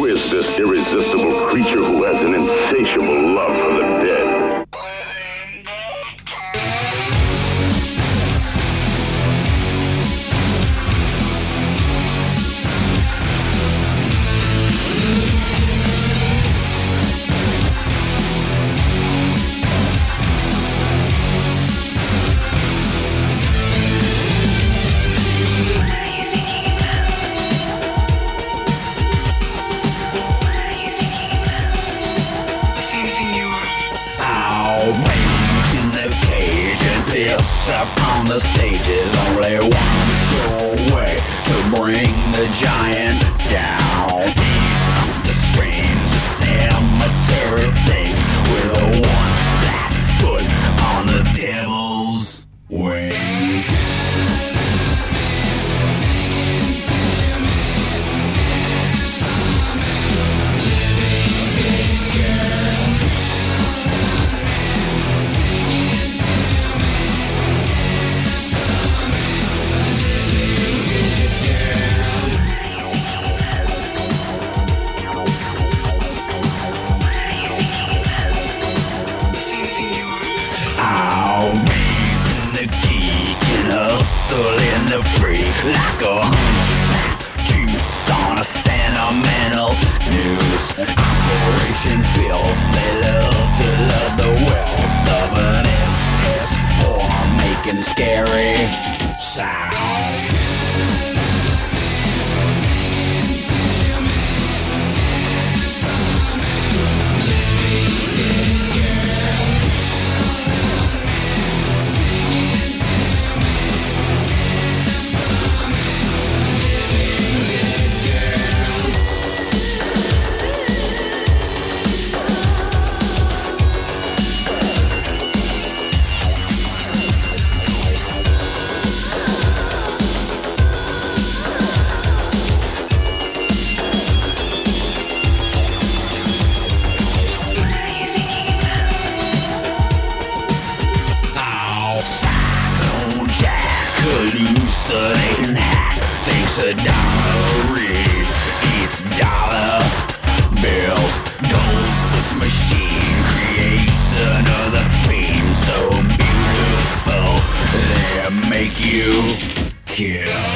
Who is this irresistible creature who has an insatiable love for the dead? Up on the stage is only one show away to bring the giant down. Deep the screams of cemetery things with a one flat foot on the devil's wings. In the free, like a hunchback juice on a sentimental news. Operation Filth, they love to love the wealth of an SS for making scary sounds. Hallucinating hack thinks a dollar read eats dollar bills. Goldfoot's machine creates another theme so beautiful they make you kill.